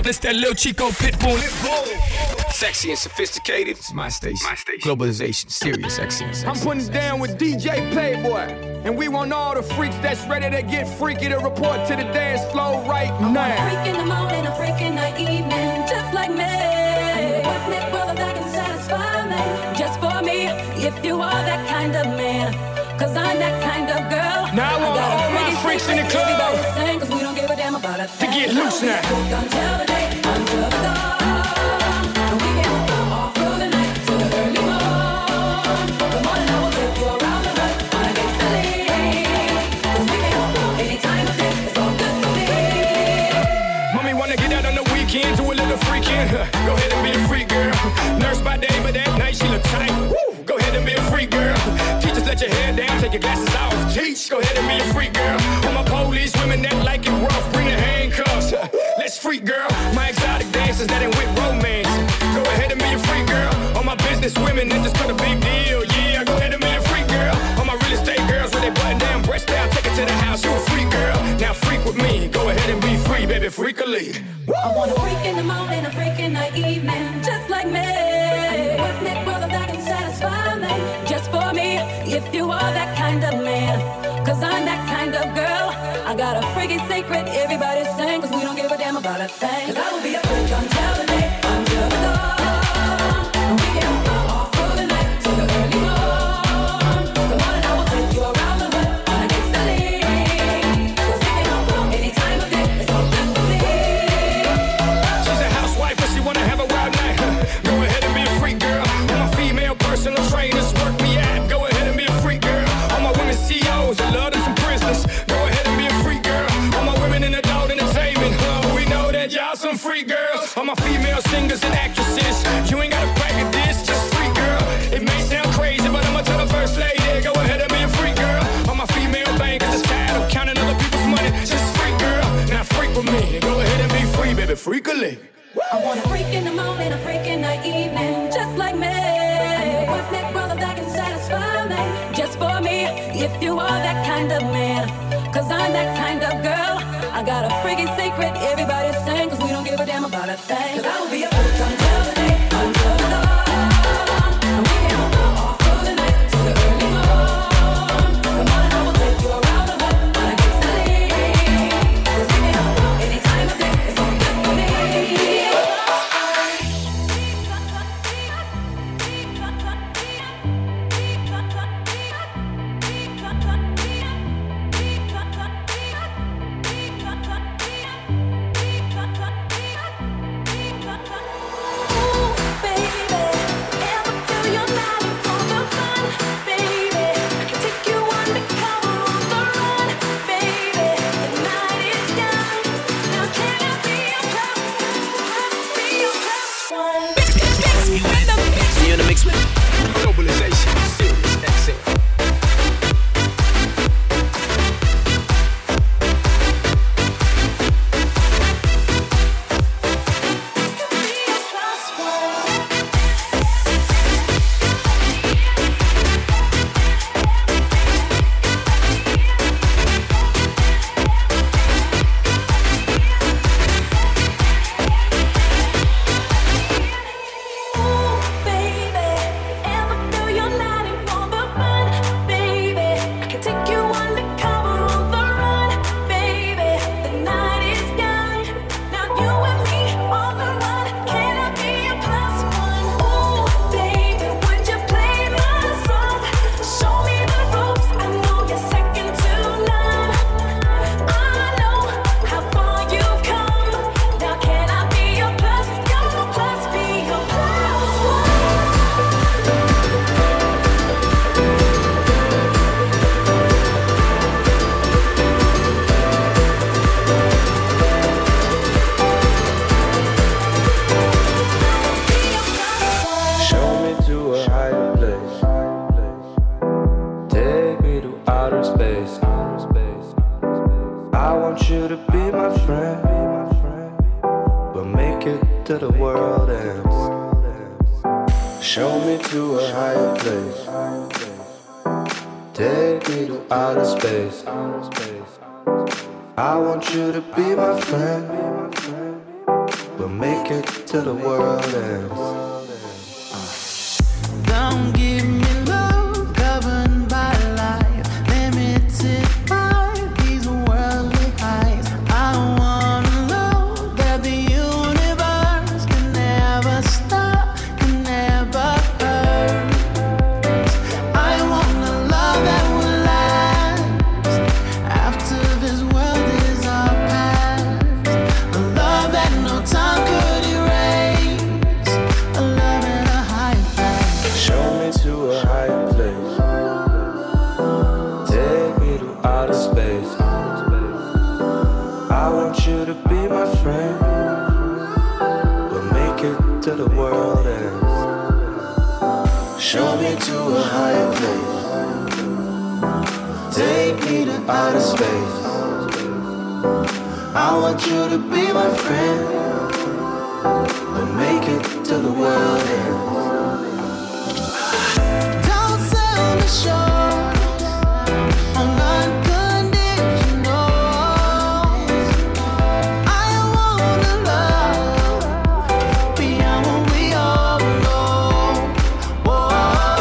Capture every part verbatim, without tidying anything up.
It's that Lil Chico Pitbull. Sexy and sophisticated. It's my station. My station. Globalization. Serious sexy and sexy. I'm putting it down with D J Playboy. And we want all the freaks that's ready to get freaky to report to the dance floor right now. I'm a freak in the morning, a freak in the evening, just like me. And what's that brother that can satisfy me? Just for me, if you are that kind of man. Cause I'm that kind of girl. Now I want I all my freaks in the club sing, cause we don't give a damn about a thing. To get loose now. Until the day, until the dawn. And we can go all through the night till the early morn. The morning I will take you around the hood on a gangsta league. Cause we can go anytime of day, it's all good for me. Mommy wanna get out on the weekend, do a little freaking. Go ahead and be a freak girl. Nurse by day, but that night she look tight. Woo! Go ahead and be a freak girl. Teachers, let your hair down, take your glasses off. Teach, go ahead and be a freak girl. All my police women that like it rough, bring the handcuffs. Let's freak girl. My exotic dancers that ain't with romance. Go ahead and be a freak girl. All my business women that just cut a big deal. Yeah, go ahead and be a freak girl. All my real estate girls with they button down, breast down, take it to the house. You a freak girl. Now freak with me. Go ahead and be free, baby, freakily. I want a freak in the morning, a freak in the evening, just like me. What's that brother that can satisfy me? Just for me, if you are that kind of man. Cause I'm that kind of girl. I got a freaky secret, everybody sing. Cause we don't give a damn about a thing. Cause I will be a freak until the day, until the dawn. And we can go all through the night till the early morn. The morning I will take you around the hood on a gangsta league. Cause we can go any time of day, it's all good for me. She's a housewife, but she wanna have a wild night. Go ahead and be a freak girl. All my female personal trainers work me out. Go ahead and be a freak girl. All my women C E Os, I love them some prisoners. Go ahead and be a freak girl. All my women in adult entertainment. Oh, we know that y'all some freak girls. All my female singers and actresses. You ain't gotta practice this, just freak girl. It may sound crazy, but I'ma tell the first lady. Go ahead and be a freak girl. All my female bankers is tired of counting other people's money. Just freak girl. Now freak with me. Go ahead and be free, baby, freakily. I want a freak in the morning, a freak in the evening, just like me. And what's that brother that can satisfy me? Just for me, if you are that kind of man. Cause I'm that kind of girl. I got a freaky secret, everybody sing. Cause we don't give a damn about a thing. Cause I will be a freak until the day, until the dawn. And we can go all through the night till the early morn. The morning I will take you around the hood on a gangsta league. Cause we can go any time of day, it's all good for me. See you in the mix with Globalization. Serious accent. till the world ends. Show me to a higher place. Take me to outer space. I want you to be my friend. We'll make it till the world ends. Don't give me love governed by life, limited by these worldly highs. I want a love that the universe can never stop, can never hurt. I want a love that will last after this world is our past. A love that no time could erase. A love in a high place. Show me to a higher place. Take me to outer space. I want you to be my friend. We'll make it till the world ends. Show me to a higher place. Take me to outer space. I want you to be my friend. We'll make it till the world ends. Don't sell me short on unconditional. I wanna love beyond what we all know. Whoa,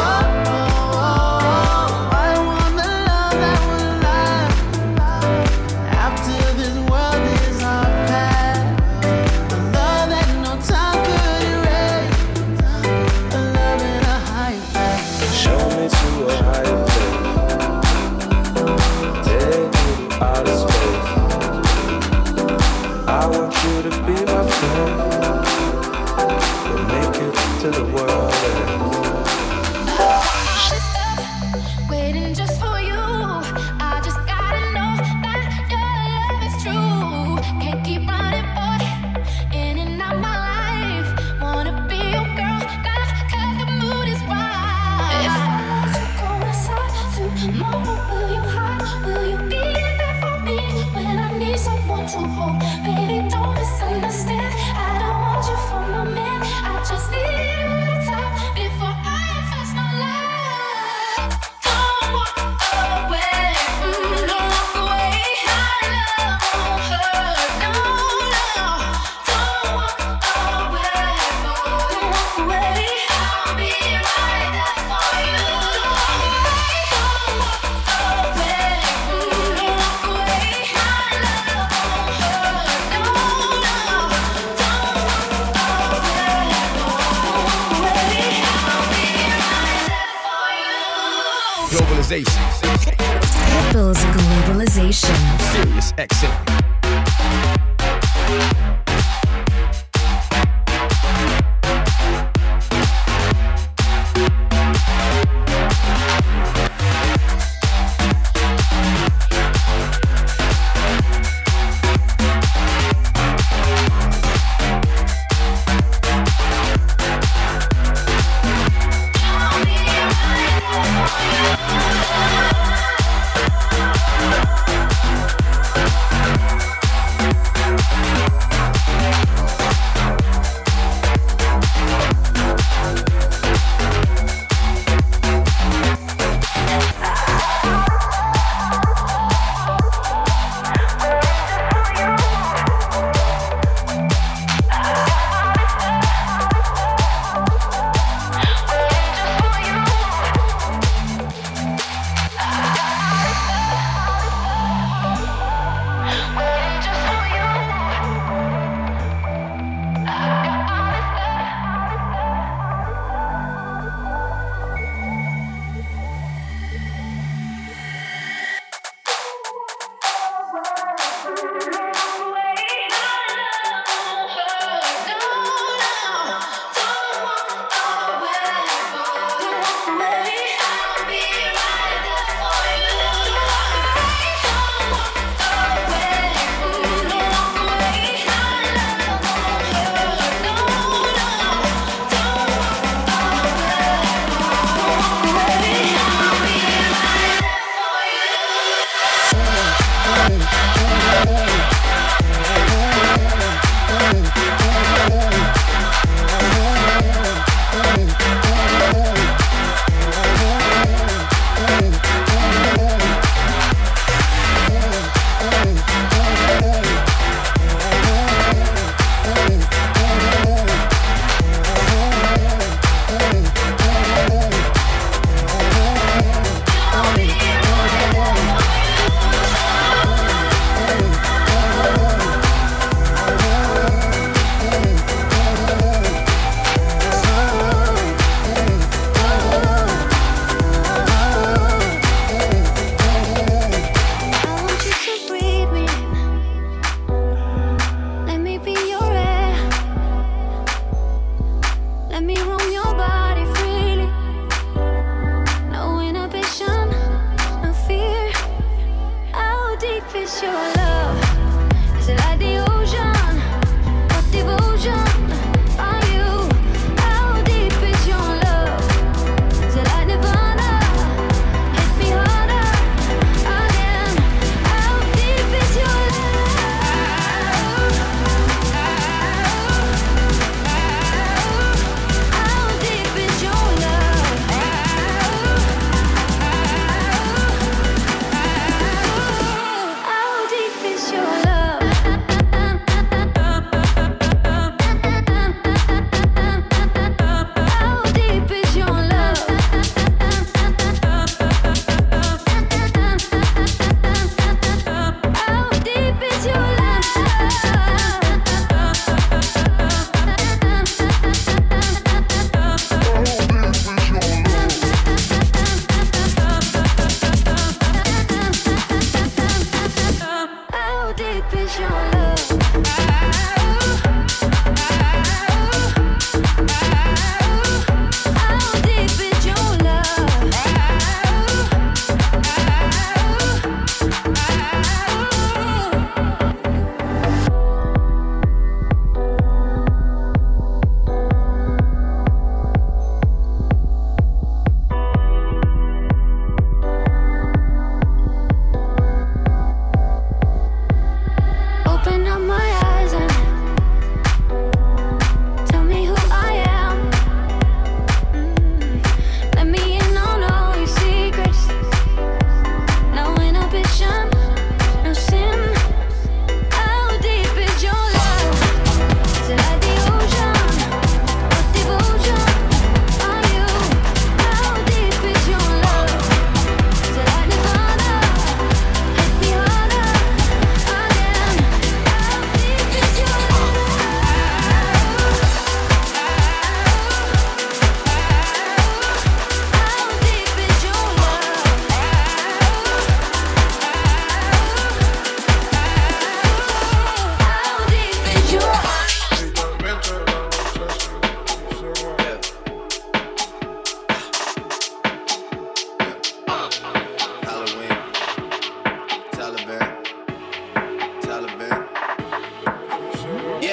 I want the love that will last after this world is our past. A love that no time could erase. A love in a high place. Show me to a higher place. Take me to outer space. I want you to be my friend. We'll make it to the world ends. Waiting just for you. I just gotta know that your love is true. Can't keep running, boy, in and out my life. Wanna be your girl, girl, 'cause the mood is right. If I let you go inside tomorrow, will you hide? Will you be there for me when I need someone to hold? Baby, don't misunderstand. I don't want you for my man. I just need you to talk before I invest my life. Don't walk away, mm, don't walk away. My love won't hurt, no, no. Don't walk away, boy, don't walk away. I'll be right there for you. Don't walk away, mm, don't walk away. My love won't hurt, no, no. Don't walk away, boy, don't walk away. I'll be right there for you. Globalization. Ripples Globalization. Sirius X M. I'll be right there for you.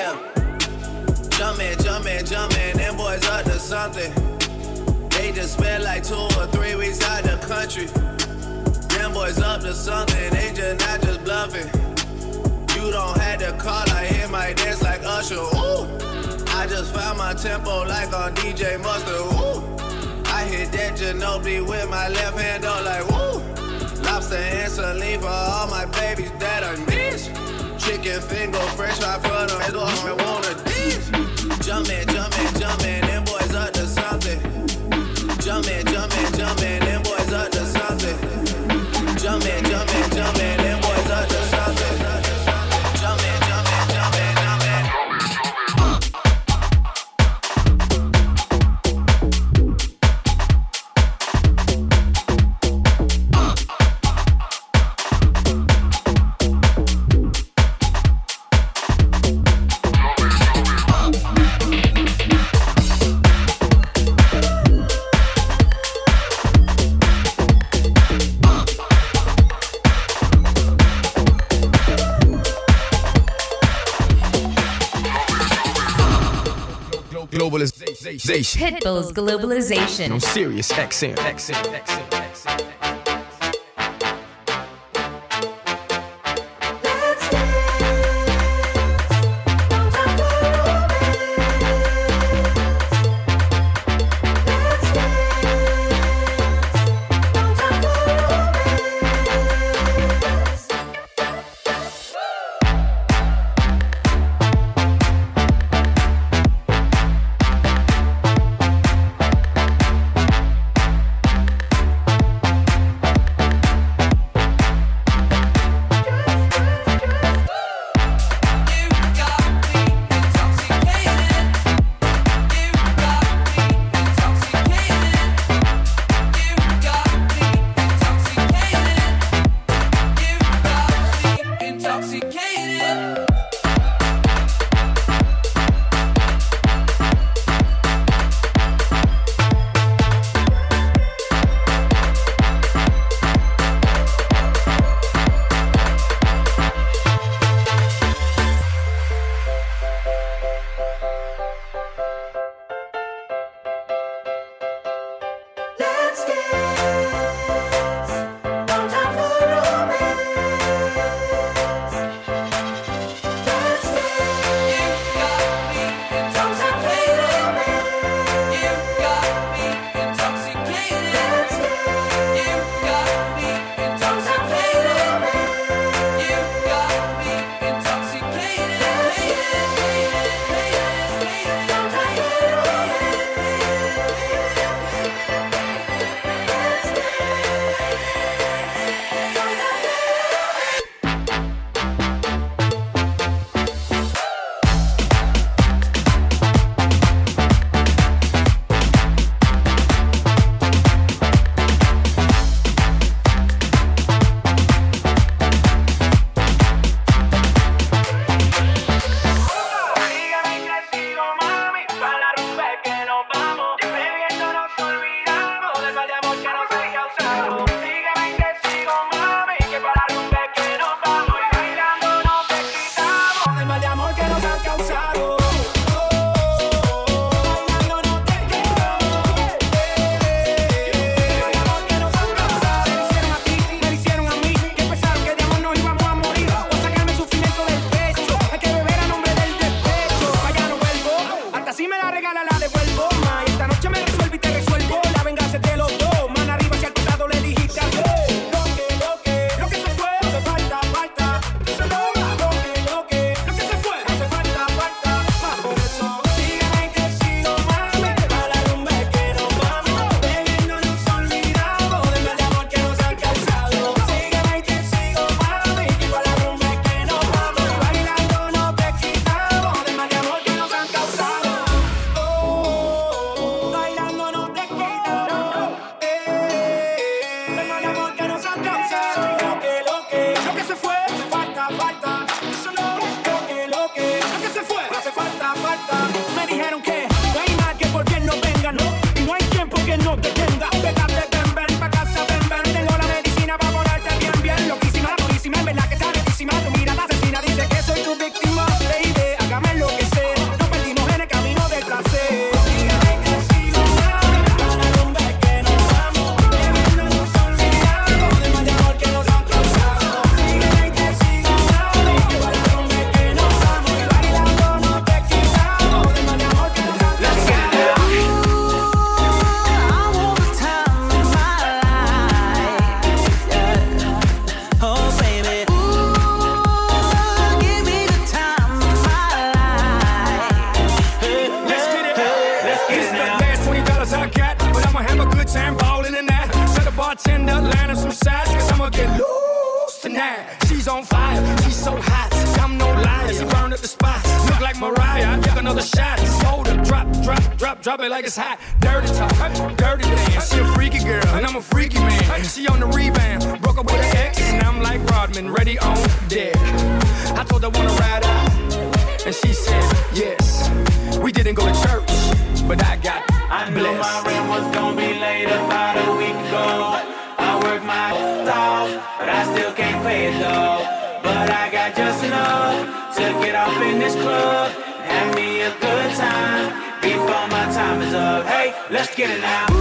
Yeah. Jumpin', jumpin', jumpin', them boys up to something. They just spent like two or three weeks out the country. Them boys up to something, they just not just bluffing. You don't have to call, I hear my dance like Usher. Ooh. I just found my tempo like on D J Mustard. Ooh. I hit that Ginobili with my left hand up like woo. Lobster and saline for all my babies that I miss. Chicken finger, fresh fry for them, that's all I want to dish. Jumpin', jumpin', jumpin', them boys up to something. Jumpin', jumpin', jumpin', them boys up to something. Jumpin', jumpin', jumpin', them boys up to something. Jumpin', jumpin', jumpin', jumpin'. Globalization. Pitbull's Globalization. On Sirius X M. X M. X M. X M. Lo que another shot. Soda, drop, drop, drop, drop it like it's hot. Dirty talk, dirty dance. She a freaky girl, and I'm a freaky man. She on the rebound, broke up with her ex, and I'm like Rodman, ready on deck. I told her wanna ride out, and she said yes. We didn't go to church, but I got I knew blessed. My rent was gonna be late about a week ago. I worked my off, but I still can't pay it though. But I got just enough to get off in this club and have me a good time before my time is up. Hey, let's get it now.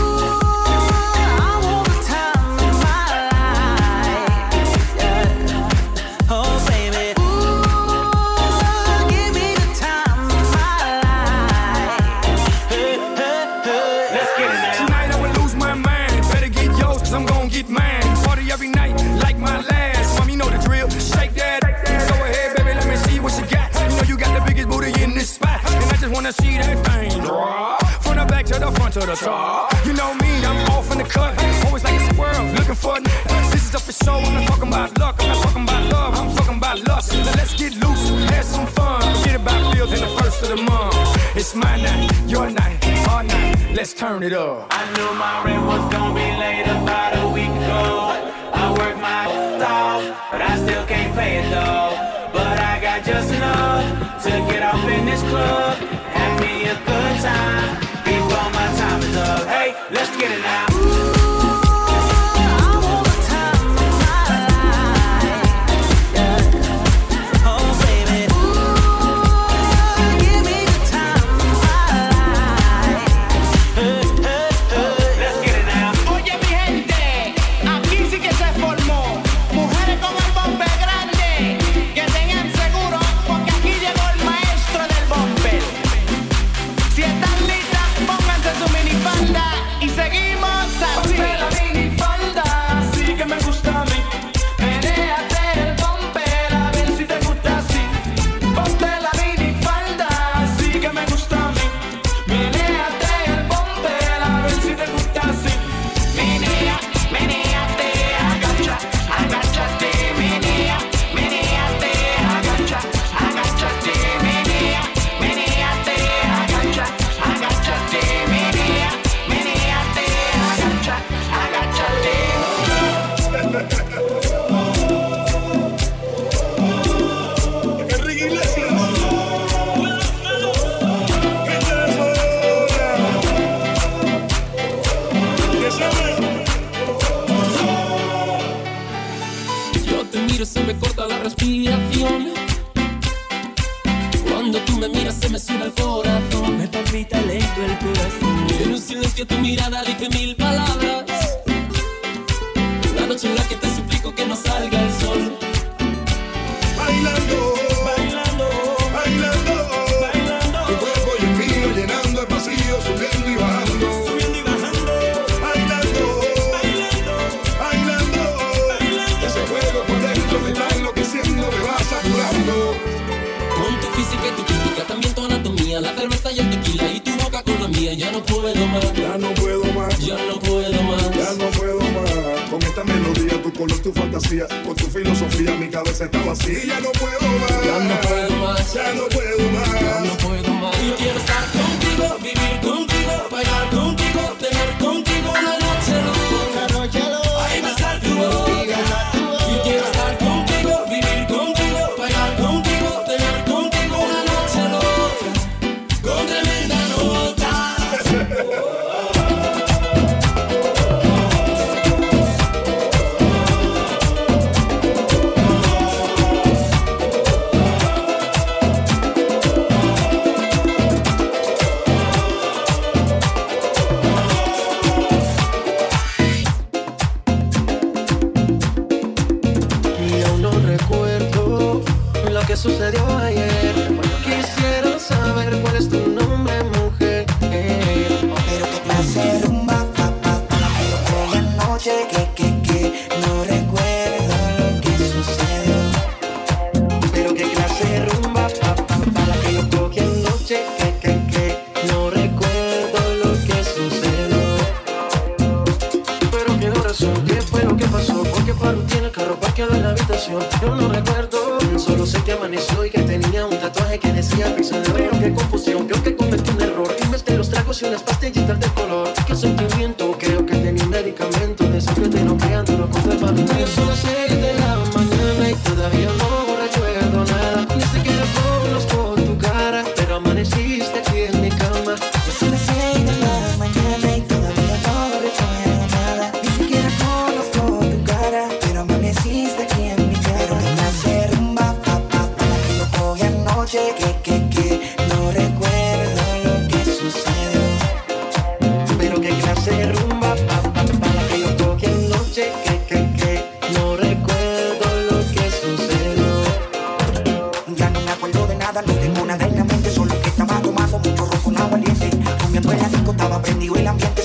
Wanna see that thing drop from the back to the front to the top. You know me, I'm off in the cut, always like a squirrel looking for. This is up for show. I'm not talking about luck, I'm not talking about love, I'm talking about lust. Now let's get loose, have some fun. Forget about bills in the first of the month. It's my night, your night, our night. Let's turn it up. I knew my rent was gonna be late about a week ago. I worked my off, but I still can't pay it though. But I got just enough to get off in this club. Have me a good time before my time is up. Hey, let's get it now.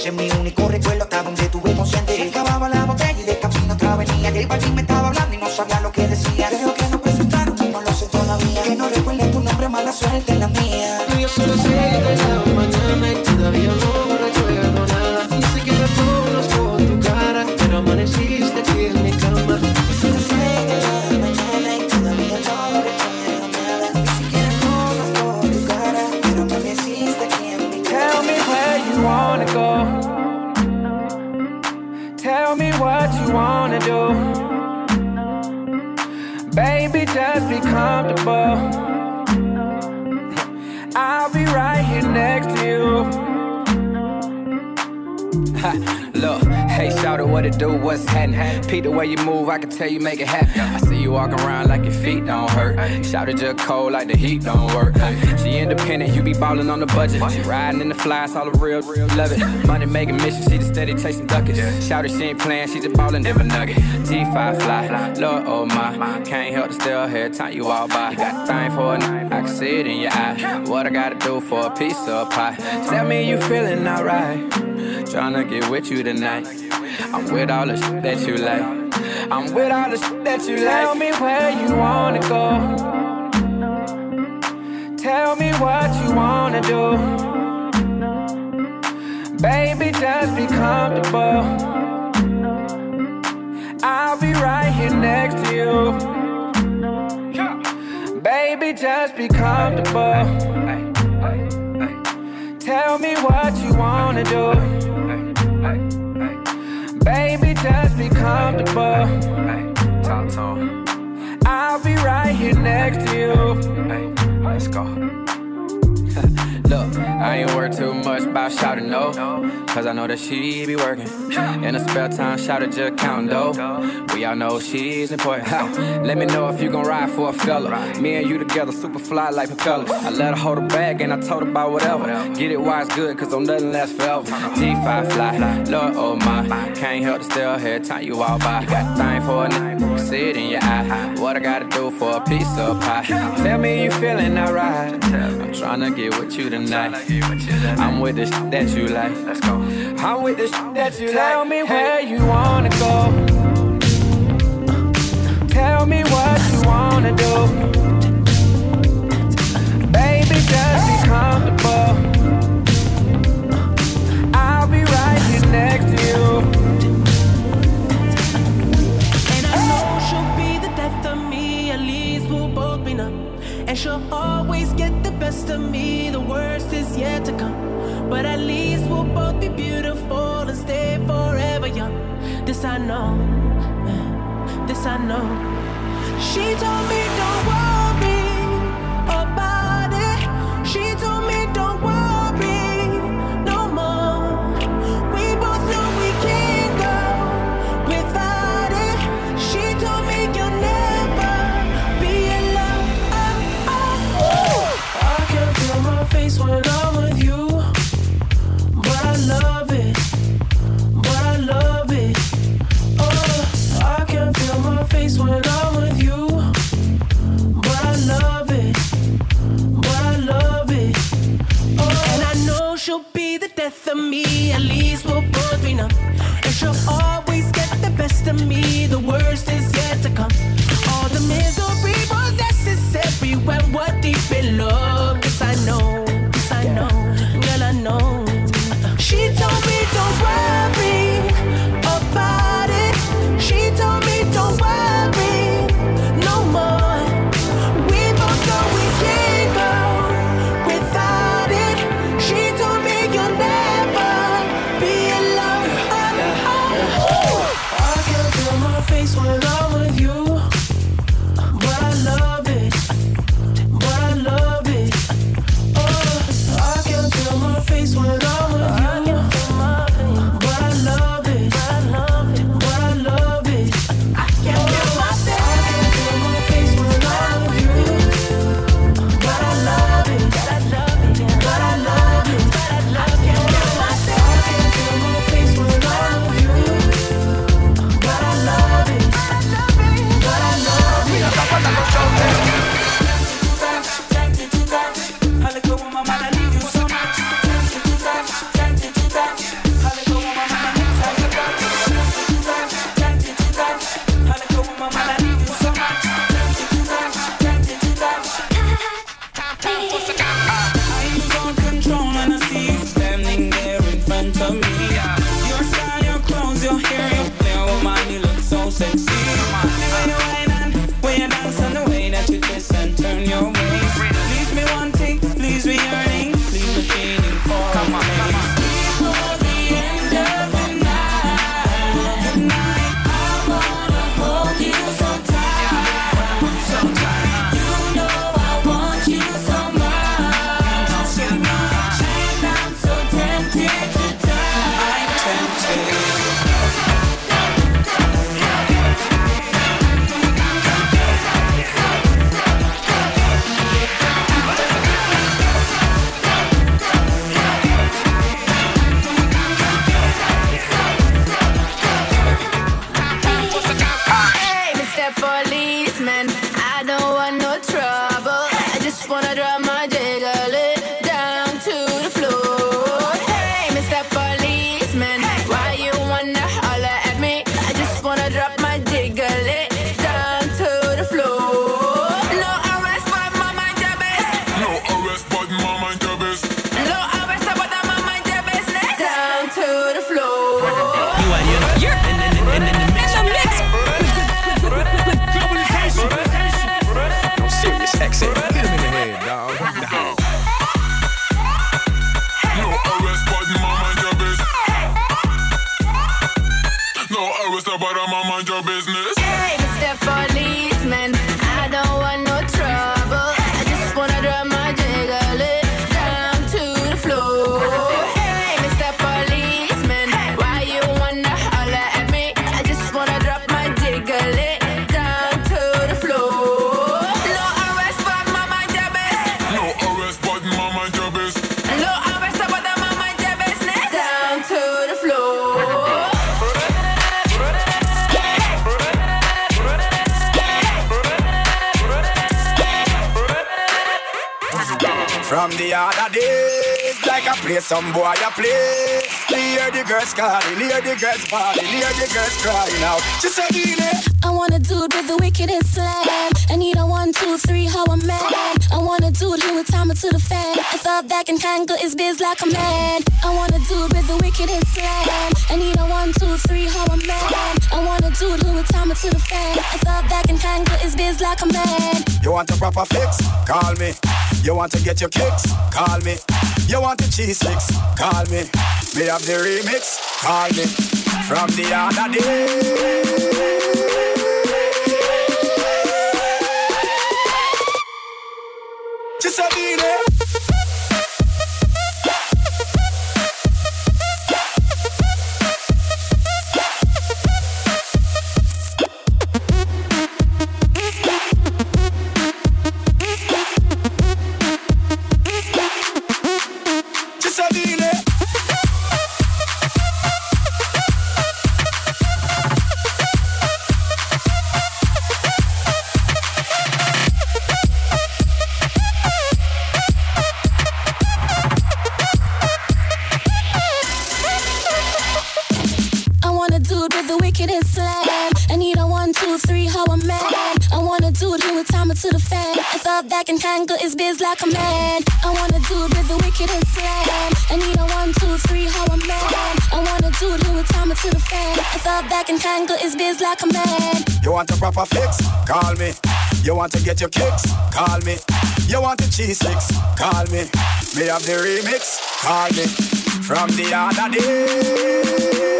ese es mi único recuerdo hasta donde tuve consciente. Él cavaba la botella y de camino otra venía. Y el barquín me estaba hablando y no sabía lo que decía. Creo que nos presentaron y no lo sé todavía. Que no recuerde tu nombre, mala suerte en la mía. Yo solo sé de la mañana y todavía no recuerdo nada. Ni siquiera conozco tu cara, pero amaneciste aquí en mi cama. Yo solo sé de la mañana y todavía no recuerdo nada. Ni siquiera conozco tu cara, pero amaneciste aquí en mi cama. Tell me where you wanna go. Tell me what you wanna do. Baby, just be comfortable. I'll be right here next to you. Ha, look, hey, shout out what it do, what's happening? Peep the way you move, I can tell you make it happen. I see you walking around like your feet don't hurt. Shout it just cold like the heat don't work. She independent, you be ballin' on the budget. She riding in the flies, all the real, real love it. Money making mission, she just steady chasing duckets. Shout it, she ain't playing, she just ballin' never nugget. G five fly, Lord, oh my, can't help to still hear time you all by. You got a thing for a night, I can see it in your eye. What I gotta do for a piece of pie? Tell me you feeling alright. Tryna get with you tonight. I'm with all the shit that you like. I'm with all the shit that you like. Tell me where you wanna go. Tell me what you wanna do. Baby, just be comfortable. I'll be right here next to you. Baby, just be comfortable. Tell me what you wanna do. Baby, just be comfortable. I'll be right here next to you. Let's go. Look, I ain't worried too much about shouting no, cause I know that she be working. In her spare time, shout it just counting dough. We all know she's important. Ha. Let me know if you gon' ride for a fella. Me and you together, super fly like propellers. I let her hold her bag and I told her about whatever. Get it while it's good, cause don't nothing last forever. G five fly, Lord, oh my, can't help to still hear time you all by. You got a thing for a night, see it in your eye. What I gotta do for a piece of pie? Tell me you feeling alright. I'm tryna get with you tonight. I'm with the shit that you like. Let's go. I'm with the shit that you like. Tell me where you wanna go. Tell me what you wanna do. Baby, just be comfortable. I'll be right here next to you. And I know she'll be the death of me. At least we'll both be numb. And she'll always get the best of me. The worst is yet to come. But at least we'll both be beautiful and stay forever young. This I know, this I know. She told me don't worry about it. She told me don't worry no more. We both know we can't go without it. She told me you'll never be alone. Oh, oh, oh. I can feel my face when I'm with you. But I love it, but I love it. Oh, I can feel my face when I'm with you. But I love it, but I love it. Oh, and I know she'll be the death of me. At least we'll both be numb. And she'll always get the best of me. The worst is yet to come. All the misery was necessary when we're deep in love. Yes, I know, yes, I know, girl, I know. She told me don't worry about it. She told me don't worry no more. We both know we can't go without it. She told me you'll never be alone. Oh, oh, oh. I can feel my face when I'm with you. But I love it, but I love it. better mind your business. Hey, Mister Policeman, I don't want no trouble. I just wanna drop my jiggle it down to the floor. Hey, Mister Policeman, why you wanna holler at me? I just wanna drop my jiggle it down to the floor. No arrest, but my mind your business. No arrest, but my mind your business. No arrest, but my mind your business. Down to the floor. From the other days, like I play some boy I play. Hear the girls calling, hear the girls bawling, hear the girls crying out. She said, I want a dude with the wickedest slam. I need a one, two, three, how I'm mad. I want a dude who would time it to the fan. I thought that can handle his biz like a man. I want a dude with the wickedest slam. I need a one, two, three, how I'm mad. I want a dude who would time it to the fan. I thought that can handle his biz like a man. You want a proper fix? Call me. You want to get your kicks? Call me. You want the cheese sticks? Call me. Me have the remix? Call me. From the other day. Just a minute. To the fan, I thought that can handle his biz like a man. I want a dude with the wickedest slam. I need a one, two, three, how I'm mad. I want a dude who would time it to the fan. I thought that can handle his biz like a man. You want a proper fix? Call me. You want to get your kicks? Call me. You want the cheese sticks? Call me. Me have the remix? Call me. From the other day.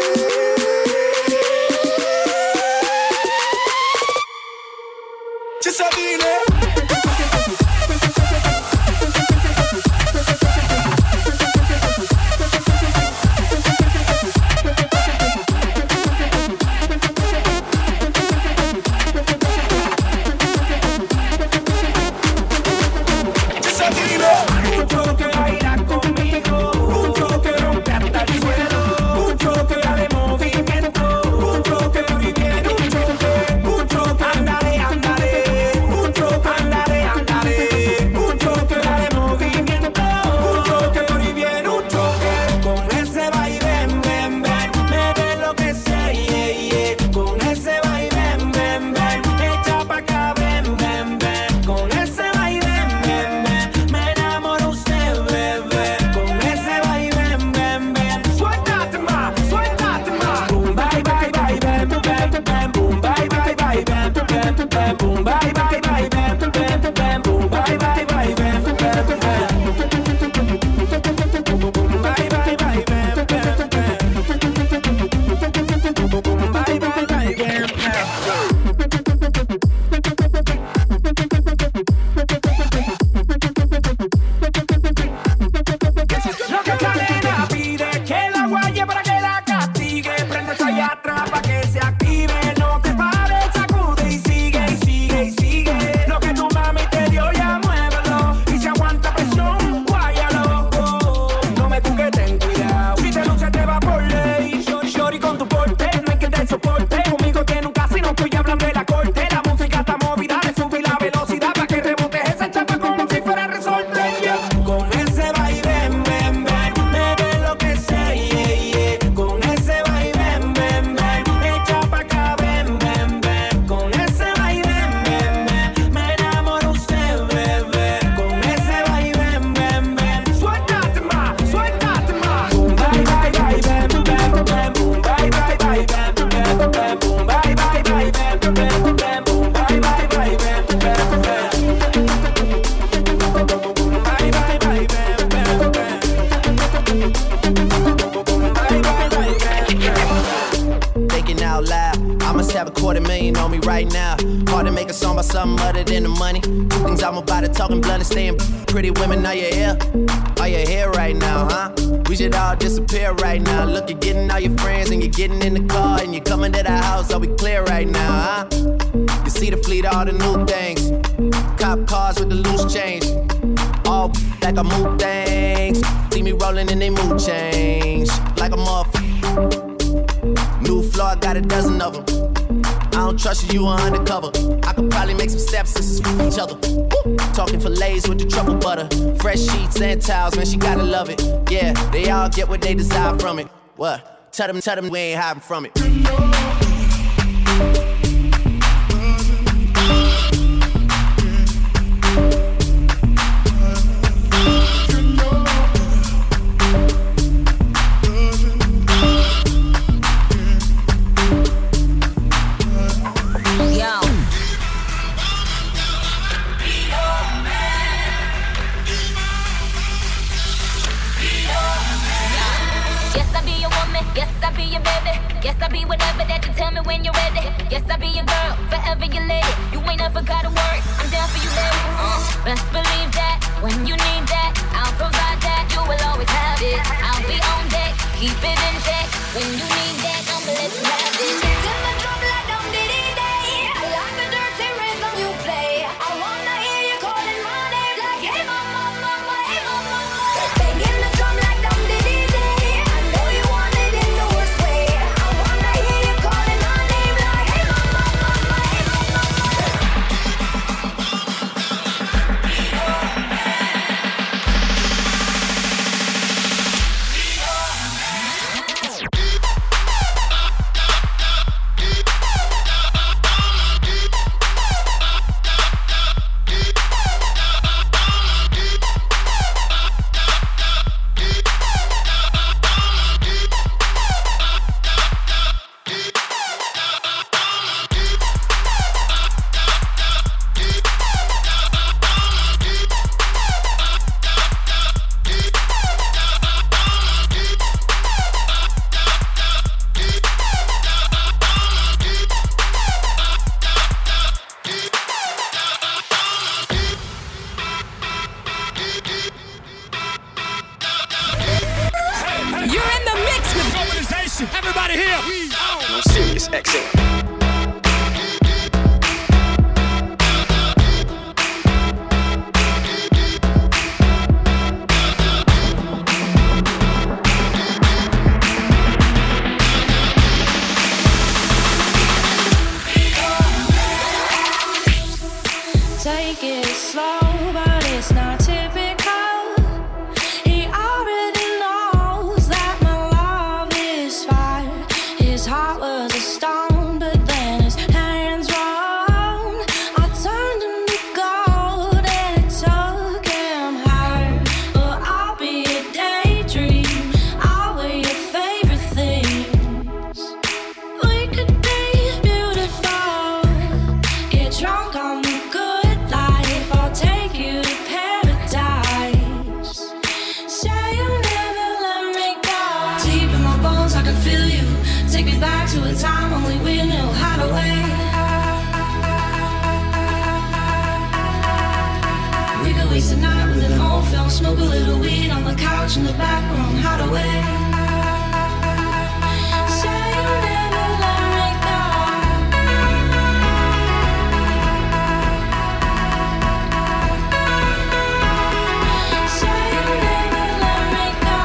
Just a minute. Andale, andale, about something other than the money. Two things I'm about to talking blunt and staying pretty women. Are you here? Are you here right now, huh? We should all disappear right now. Look, you're getting all your friends and you're getting in the car and you're coming to the house. Are we clear right now, huh? You see the fleet, all the new things. Cop cars with the loose change. All like I move things. See me rolling and they mood change. Like a motherfucker. New floor, I got a dozen of them. I don't trust you, you are undercover. I could probably make some stepsisters with each other. Woo! Talking fillets with the truffle butter. Fresh sheets and towels, man, she gotta love it. Yeah, they all get what they desire from it. What? Tell them, tell them we ain't hiding from it. Yes, I'll be whatever that you tell me when you're ready. Yes, I'll be your girl, forever your lady. You ain't never got a word, I'm down for you, baby. Uh, best believe that, when you need that, I'll provide that. You will always have it, I'll be on deck, keep it in check. When you need that, I'ma let you have it. Till my drum like dum diddy day. I like the dirty rhythm you play. I wanna hear you calling my name like, hey mama, mama, hey mama. Banging the drum like dum diddy day. I know you want it in the worst way. I wanna hear you calling my name like, hey mama, mama, hey mama. Everybody here. No Sirius X M. Take it slow, but it's not typical. He already knows that my love is fire. His heart was a stone, but then his hands were on. I turned him to gold and it took him higher. But I'll be a daydream. I'll wear your favorite things. We could be beautiful. Get drunk on the good life. I'll take you to paradise. Say you'll never let me go. Deep in my bones, I can feel you. Take me back to a time only we knew how to wait. We could waste a night with an old film, smoke a little weed on the couch in the back room, how to wait. Say you'll never let me go. Say you'll never let me go.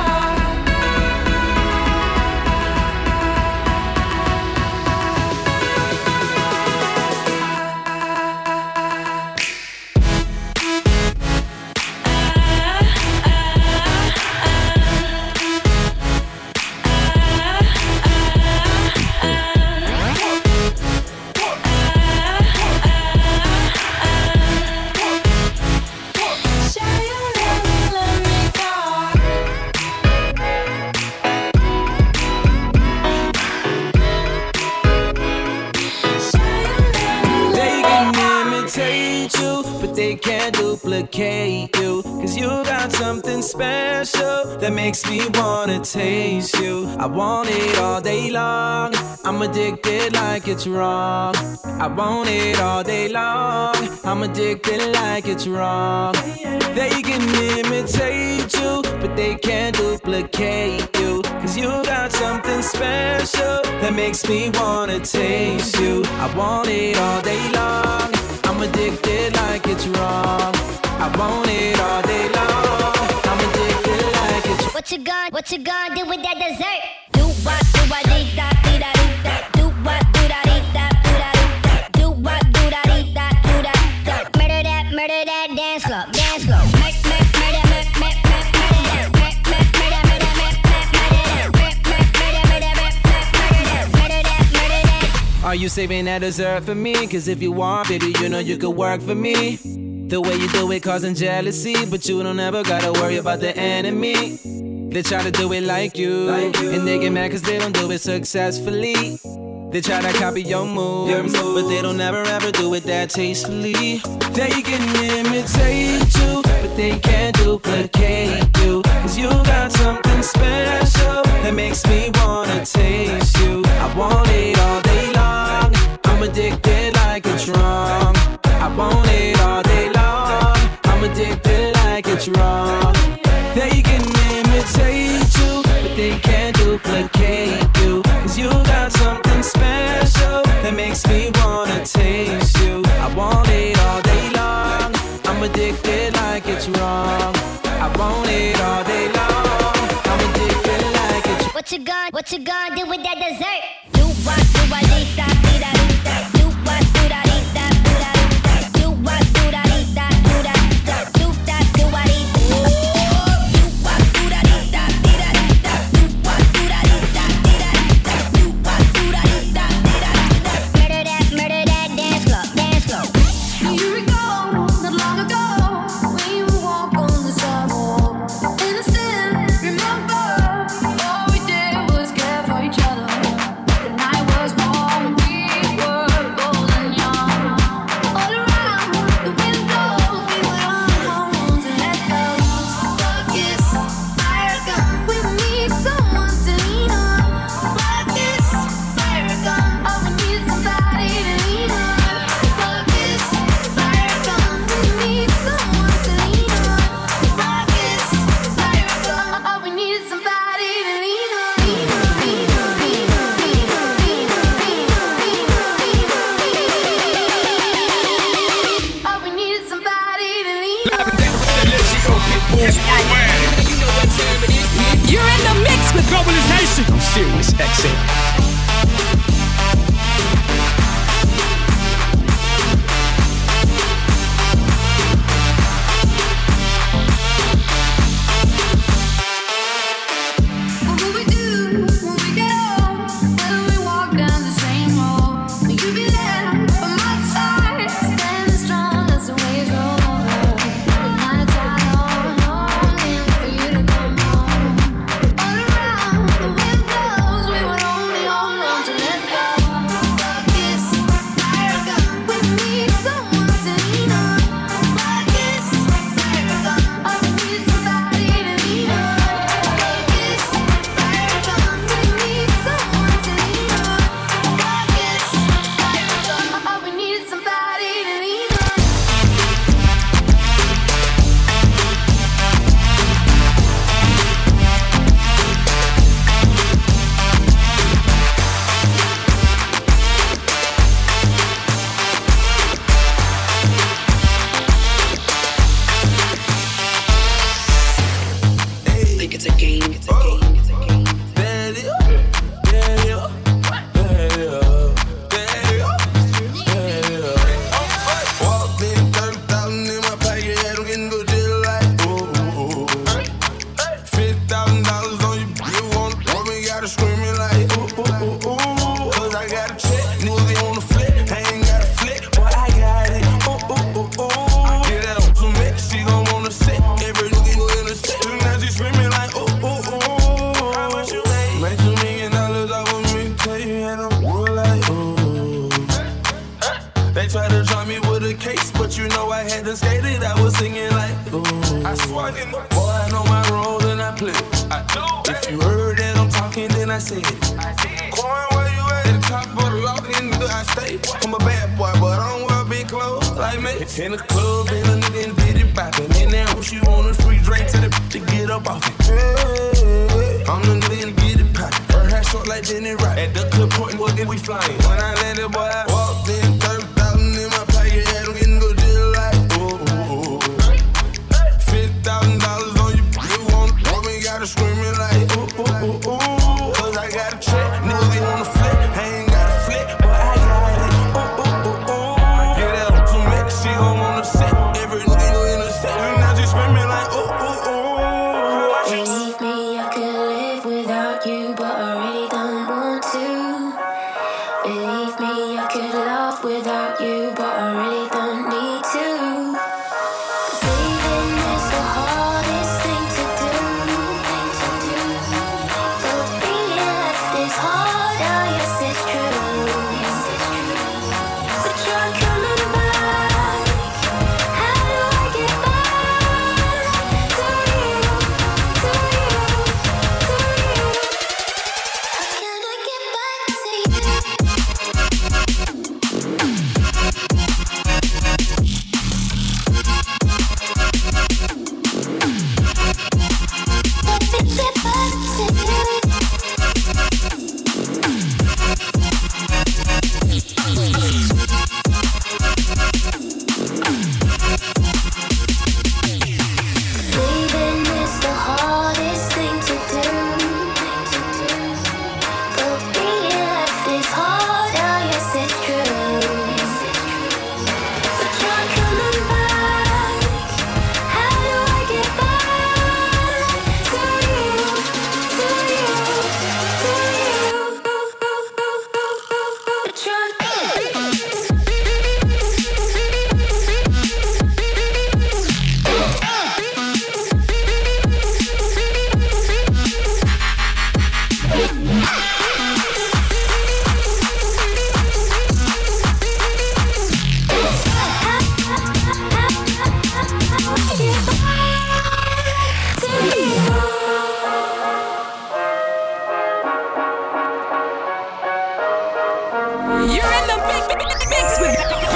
Say you'll never let me They can imitate you, but they can't duplicate you. Cause you got got something special that makes me wanna taste you. I want it all day long. I'm addicted like it's wrong. I want it all day long. I'm addicted like it's wrong. They can imitate you, but they can't duplicate you. Cause you got something special that makes me wanna taste you. I want it all day long. I'm addicted like it's wrong. I want it all day long. I'm addicted like it's wrong. What you gonna, what you gonna do with that dessert? Do what, do what, dee da, dee da, dee da. Do what, do da, dee da, do da, dee da. Do what, do da, dee da, do da, da. Murder that, murder that, dance floor, dance floor. Make, make, murder, make, make, make, murder that. Make, make, murder, murder, make, make, murder that. Make, make, murder, murder, make, make, murder that. Murder that, murder that. Are you saving that dessert for me? Cause if you want, baby, you know you could work for me. The way you do it causing jealousy, but you don't ever gotta worry about the enemy. They try to do it like you, like you. And they get mad cause they don't do it successfully. They try to copy your moves, your moves, but they don't ever ever do it that tastefully. They can imitate you, but they can't duplicate you. Cause you got something special that makes me wanna taste you. I want it all day long. I'm addicted like it's wrong. I want it all day long. I'm addicted like it's wrong. They can imitate you, but they can't duplicate you. Cause you got something special that makes me wanna taste you. I want it all day long. I'm addicted like it's wrong. I want it all day long. I'm addicted like it's wrong. What you gonna, what you gonna do with that dessert? Do what, do what, dee da, dee da, dee da. Do what, do da, dee da, do da, dee da. Do what, do da, dee da, do da, dee da. Do that, do what, dee da. Do what, do da, dee da, dee da, dee da. Do what, do da, dee da, dee da, dee da. Do what, do da, dee da, dee da, dee da. Murder that, murder that, dance floor, dance floor. Do you recall not long ago when you walk on the sidewalk? Innocent, remember all we did was care for each other. The night was warm, we were bold and young. All around the windows, we would hold on to let go. Blood kiss, fire gun, we need someone to lean on. Blood kiss, fire gun, oh we need somebody to lean on. Blood kiss, fire gun, we need someone to lean on. Blood kiss, fire gun, oh we need somebody to lean on. Lean on, lean on, lean on, lean on, lean on, lean on, lean on, lean on. Oh we need somebody to lean on. You're in the mix with globalization. I'm serious, X A. What will we do when we get old? Whether we walk down the same road, will you be there by my side, standing strong as the waves roll over? The night is long, longing for you to come home. All around the windows, we would only hold on to let go. Blood kiss, fire gun, we need someone to lean on. Blood kiss, fire gun, oh we need somebody to lean on. Blood kiss, fire gun, we need someone to lean on. Blood kiss, fire gun, oh we need somebody to lean on. Think it's a game, it's a game, it's a game. Walked in, thirty thousand in my pocket, had 'em getting good deal like, ooh, ooh, ooh. fifty thousand dollars on you, you wanna throw me, gotta screaming like, ooh, ooh, ooh, ooh. Cause I got a check, nigga on the flip, I ain't got a flick, but I got it, ooh, ooh, ooh, ooh. Get that on some mix, she gon' wanna sit, every nigga in the set, now she screaming like, ooh, ooh, ooh. I said. Coin, where you at? At the top of the loft, in the I stay. I'm a bad boy, but I don't wear big clothes like me. In the club, and a nigga and did it poppin'. And now what you want a free drink to the to get up off it. Hey, I'm the nigga and get it poppin'. Her hair short like Denny Rock. At the club point, what we flyin'. When I landed, boy, I walked in, thirty thousand in my pocket, had them getting good deal like, ooh, ooh, ooh. fifty thousand dollars on you, you want to me, gotta screamin' like, ooh, ooh, ooh, ooh. Cause I got a check, niggas they wanna flip, I ain't got a flip, but I got it, ooh, ooh, ooh, ooh. Get out to Mexico on the set, every nigga in the set, and now she screamin' like, ooh, ooh, ooh. Believe me, I could live without you, but I really don't want to. Believe me, I could love without you, but I really don't need to. 'Cause leaving is the hardest thing to do. But being left is hard, oh yes it's true. But you're coming back. How do I get back to you, to you, to you? How can I get back to you? Let me get back to you. Leaving is the hardest thing to do. But being left is hard, oh yes it's true. But you're coming back. How do I get back to you, to you, to you? But you're You're in the big mix with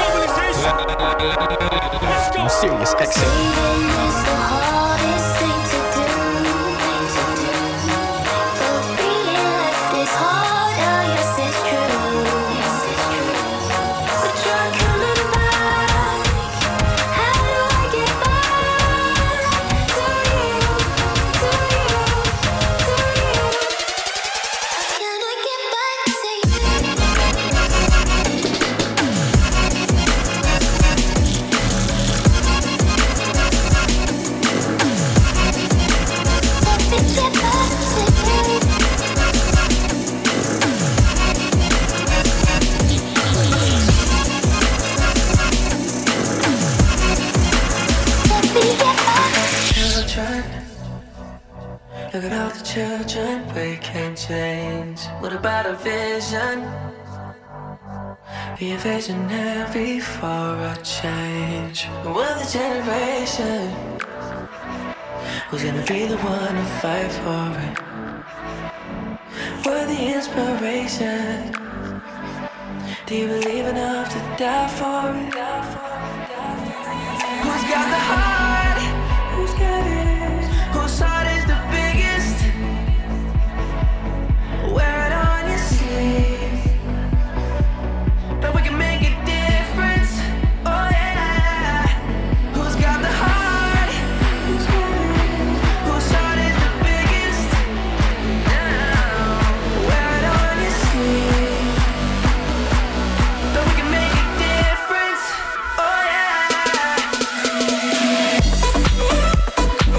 I'm serious, X M. leaving is the hardest thing to do. But being left is hard, oh yes it's true. But you're coming back. How do I get back to you, to you, to you? How can I get back to you? Let me get back to you. Let me get back. children. Look at all the children we can change. What about a vision? Be a visionary for a change. We're the generation who's gonna be the one to fight for it. We're the inspiration. Do you believe enough to die for it? Who's got the heart? Who's got it? Whose heart is the biggest? Wear it on your sleeve. But we can make a difference. Oh yeah. Who's got the heart? Who's got it? Whose heart is the biggest? Now, wear it on your sleeve. But we can make a difference. Oh yeah.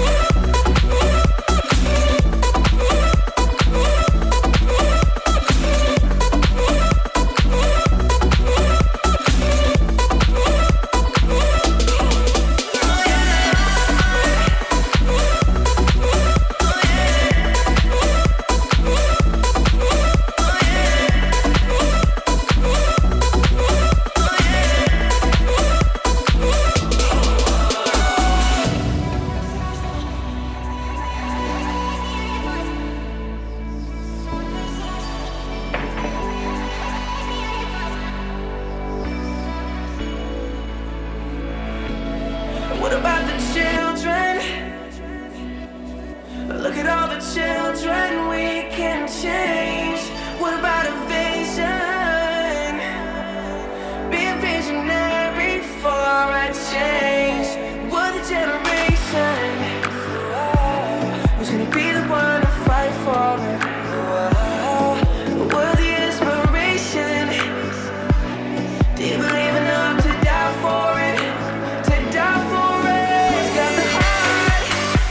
children, we can change. What about a vision? Be a visionary for a change. We're the generation who's gonna be the one to fight for it. We're the inspiration. Do you believe enough to die for it? To die for it. Who's got the heart?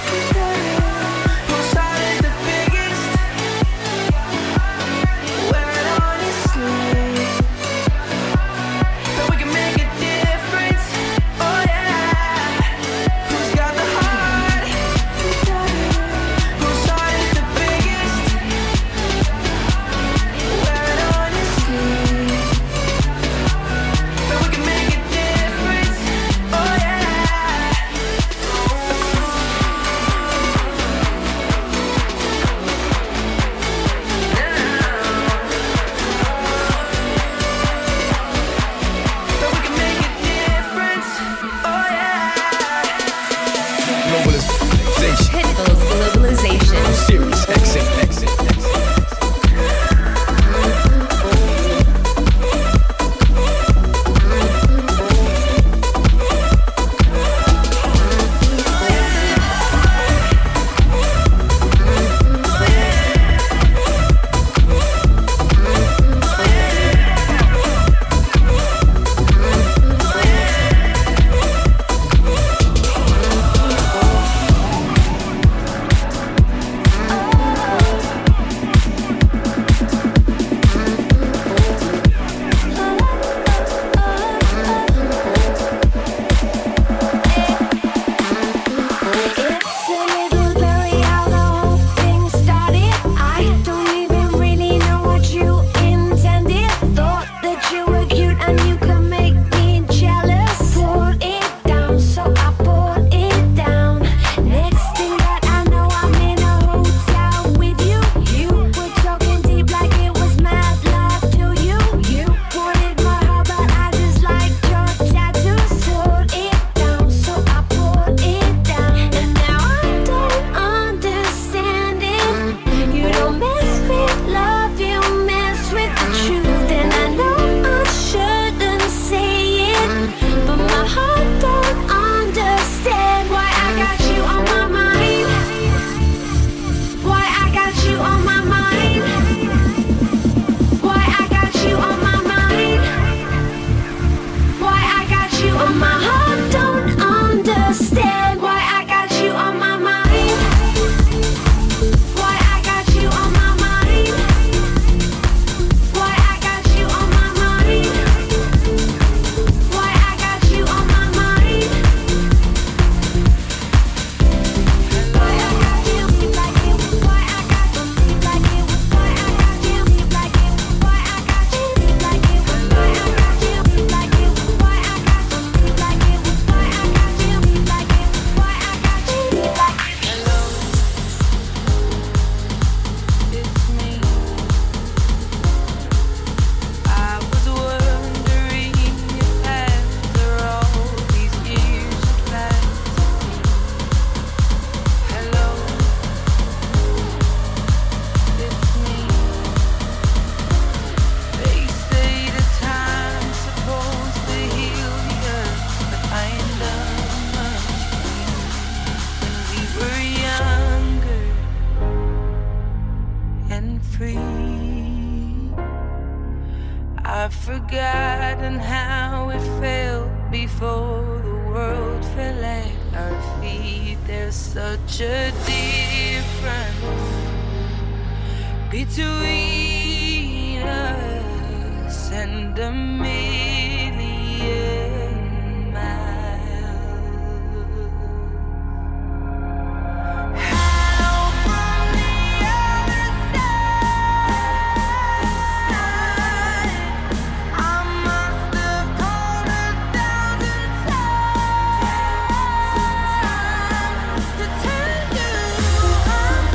Whose heart is the biggest? Wear it on your sleeve. That we can make a difference. Oh yeah. Who's got the heart? Whose heart is the biggest? Wear it on your sleeve. That we can make a difference. Oh yeah. That we can make a difference. Oh yeah. Globalization. Pitbull's Globalization. I'm serious. Exit, exit, exit. It's a little blurry how the whole thing started. I don't even really know what you intended. Thought that you were cute and you could make me jealous. Pulled it down, so I pulled it down. Next thing that I know, I'm in a hotel with you. You were talking deep like it was mad love to you. You wanted my heart, but I just liked your tattoos. Pulled it down, so I pulled it down. And now I don't understand it. You don't mess with love, you mess with the truth. And I know I shouldn't say it, but my heart don't understand why I got you on my mind. Why I got you on my mind. Why I got you on my mind. Why I got you on my heart don't understand why I got you on my mind. Why I got you on my mind. Why I got you on my mind. Why I got you on my mind. Why I got you deep like it. Why I got you deep like it. Why I got you deep like it. Why I got you deep like it. Why I got you deep like it. Why I got you deep like it. Why I got you deep like it. Why I got you deep like it. Hello, it's me. I was wondering if after all these years you'd like to be. Hello, it's me. They say that time's supposed to heal you, but I ain't done much when we were younger and free. I've forgotten how it felt before the world fell at our feet. There's such a difference between us and a million miles. How from the other side I must have called a thousand times to tell you I'm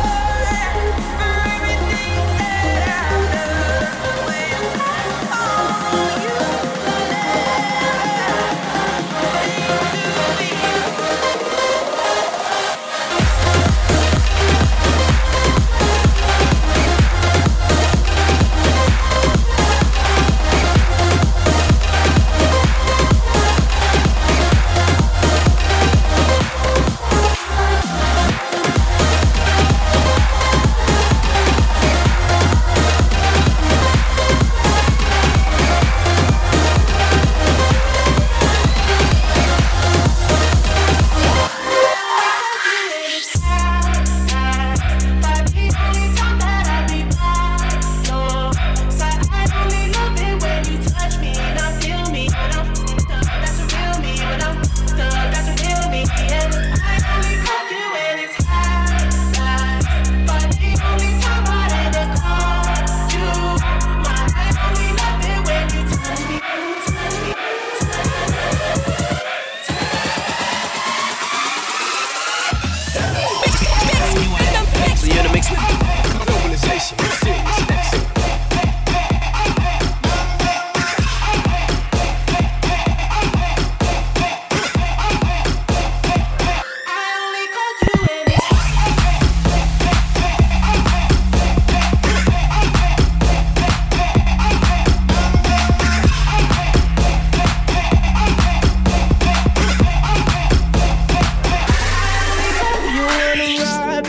sorry for everything that I've done. The way I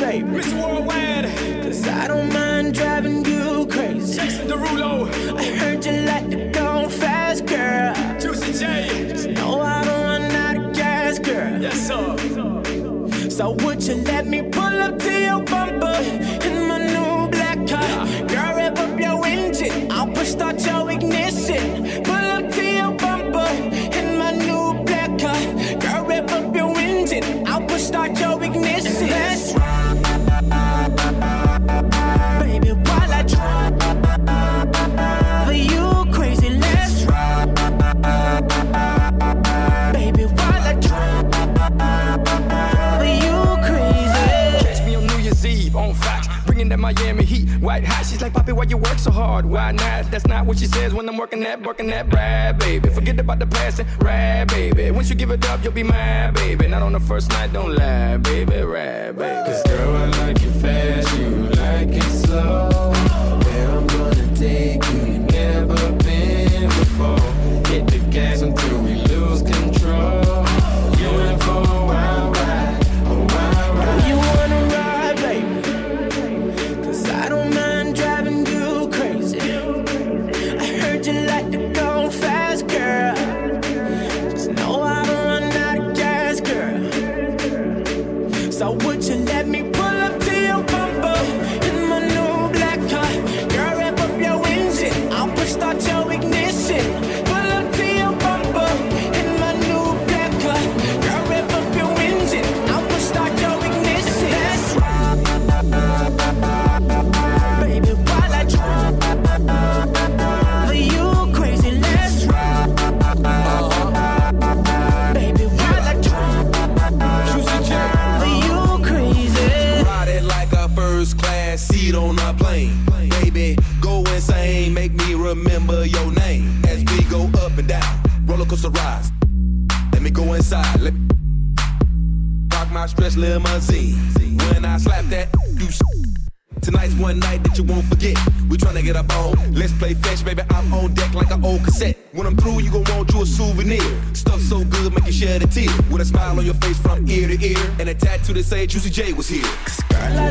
baby. Mister Worldwide. Cause I don't mind driving you crazy. Jason Derulo. I heard you like to go fast, girl. Juicy J. Just know I don't run out of gas, girl. Yes, sir. So would you let me pull up to your bumper in my new black car? Girl, rev up your engine, I'll push start your ignition. Pull up to your bumper in my new black car. Girl, rev up your engine, I'll push start your ignition. Let's ride, baby, while I drive. For you crazy, let's ride, baby, while I drive. On Fox, bringing that Miami heat, white hot. She's like, Poppy, why you work so hard? Why not? That's not what she says when I'm working that, working that ride, baby. Forget about the past and ride, baby. Once you give it up, you'll be mine, baby. Not on the first night, don't lie, baby, ride, baby. Cause girl, I like it fast, you like it slow. Where I'm gonna take you, you never been before. Hit the gas until we lose control. You in for a wild ride, a wild ride. You wanna ride, baby? Cause I don't mind driving you crazy. I heard you like to go fast, girl. Just know I don't run out of gas, girl. So would you let me pull up to your bumper in my new black car? Girl, rev up your engine, I'll push start your ignition. Pull up to your bumper in my new black car. Girl, rev up your engine, I'll push start your ignition. Let's ride, baby, while I drive. For you crazy, let's ride, baby, while I drive. For you crazy. Ride it like a first class seat on a plane. Baby, go insane, make me remember your name. As we go up and down, roller coaster rides. Let me go inside, let me park my stretch limousine. When I slap that, you s- tonight's one night that you won't forget. We tryna get up on, let's play fetch, baby. I'm on deck like an old cassette. When I'm through, you gon' want you a souvenir. Stuff so good, make you shed a tear. With a smile on your face from ear to ear, and a tattoo that say Juicy J was here. Cause girl, I